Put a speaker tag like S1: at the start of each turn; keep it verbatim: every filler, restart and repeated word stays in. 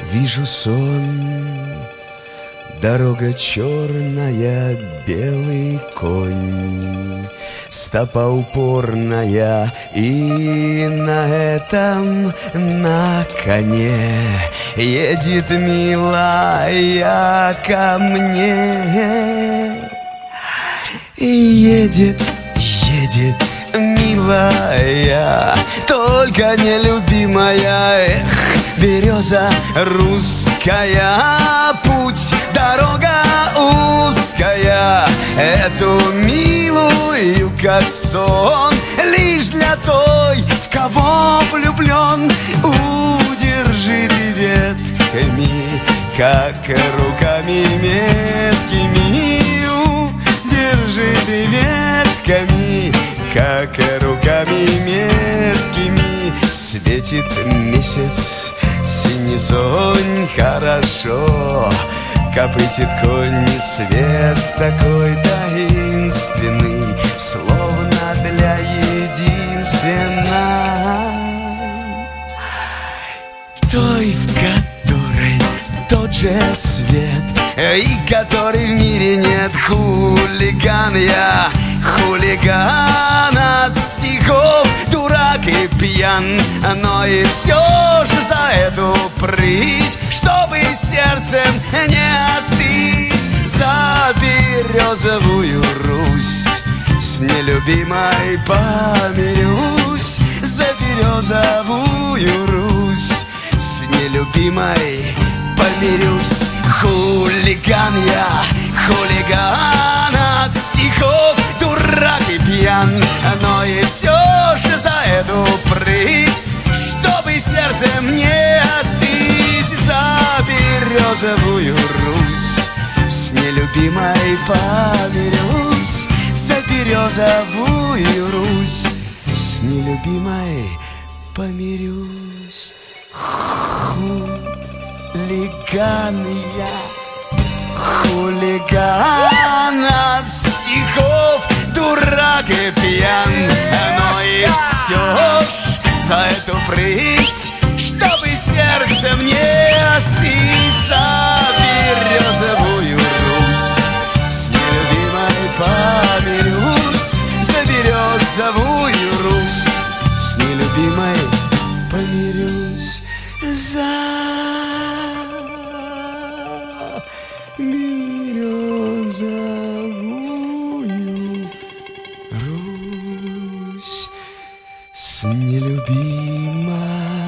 S1: Вижу сон, дорога черная, белый конь, стопа упорная, и на этом, на коне едет милая ко мне. Едет, едет милая, только нелюбимая. Эх, береза русская, путь, дорога узкая. Эту милую, как сон, лишь для той, в кого влюблен. Удержи ты ветками, как руками меткими. Удержи ты ветками, как руками меткими. Светит месяц, синий сонь, хорошо копытит конь. Свет такой таинственный, словно для единственной, той, в которой тот же свет, и который в мире нет. Хулиган я, хулиган от стихов, дурак и пьян, но и все же за эту прыть, чтобы сердцем не остыть. За березовую Русь с нелюбимой помирюсь. За березовую Русь с нелюбимой помирюсь. Хулиган я, хулиган от стихов, дурак и пьян, но и все же за эту прыть, чтобы сердцем не остыть. За березовую Русь с нелюбимой помирюсь. За березовую Русь с нелюбимой помирюсь. Хулиган я, хулиган от стихов, дурак и пьян, но и все ж за эту прыть, чтобы сердцем не остыть. За березовую Русь с нелюбимой помирюсь. За березовую Русь с нелюбимой помирюсь. За березовую Русь с нелюбимой